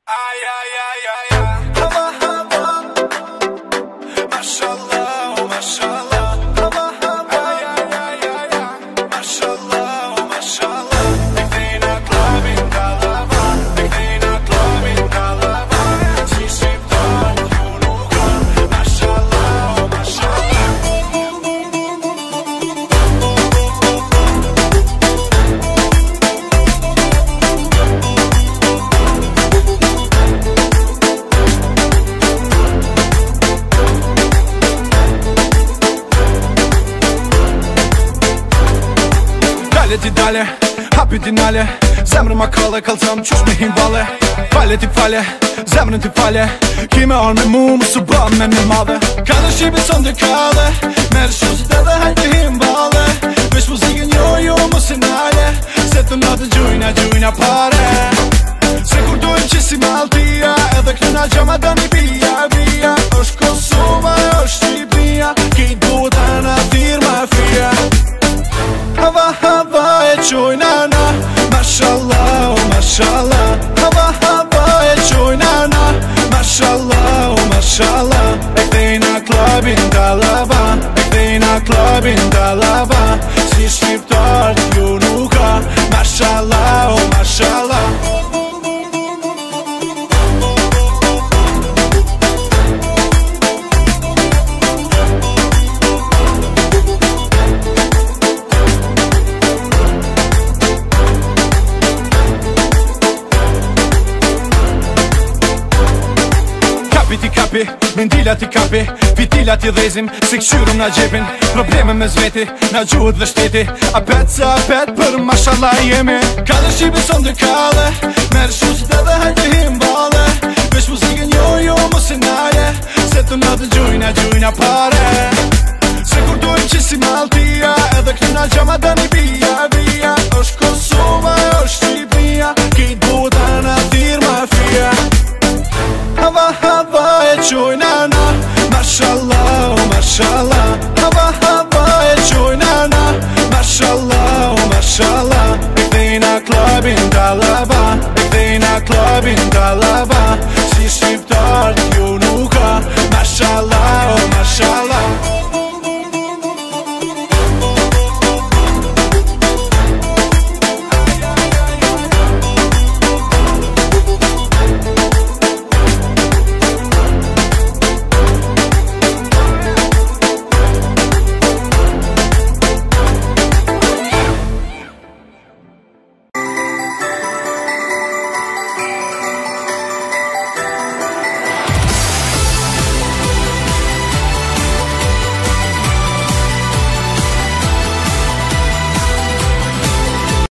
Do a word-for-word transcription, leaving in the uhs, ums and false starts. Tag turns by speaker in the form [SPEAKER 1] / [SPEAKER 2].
[SPEAKER 1] Ay ay ay ay ay. Hava hava. Maşallah maşallah. Hava hava. Ay ay ay ay ay. Maşallah maşallah. Ekdejna klubin Dalava. Ekdejna klubin Dalava. Svi shqiptar ju nuk kanë. Maşallah maşallah. Dale ti dale, hapi ti nale. Zemrën ma kalle, kalzam qysh me him vale. Fale ti fale, zemrën ti fale. Ki me arë me mu, më su ba me me madhe. Ka dhe shqipi son të kalle. Merë shusit edhe hajtë him vale. Vesh muzikën jo jo më sinale. Se të natë gjujna gjujna pare. Se kur dojmë që si Maltia. Edhe këna gjama da një bia bia. Është Kosova, është Shqipnia. Ki duhet e në thirë mafia. Hava hava e qojna na. Mashallah, oh mashallah. Hava hava e qojna na. Mashallah, oh mashallah. Ekdejna klubin Dalava. Ekdejna klubin Dalava. Si shqiptar ju nuk ka. Mashallah, oh mashallah. Ti kapi, mendila ti kapi, vitila ti dhezim, se këshyrëm na gjepin. Probleme me zveti, na gjuhët dhe shteti. Apet se apet për mashallah jemi. Ka dhe shqipi son të kalle. Merë shusit edhe hajtë him vale. Vesh muzikën jo jo më sinale. Se të natë gjujna gjujna pare. Se kur dojmë që si Maltia. Edhe këna gjama da një bia bia. Është Kosova, është Shqipnia. Ki duhet e në thirë mafia. Hava hava e qojna na. Mashallah, oh mashallah. Hava hava e qojna na. Mashallah, oh mashallah. Ekdejna klubin Dalava. Ekdejna klubin Dalava.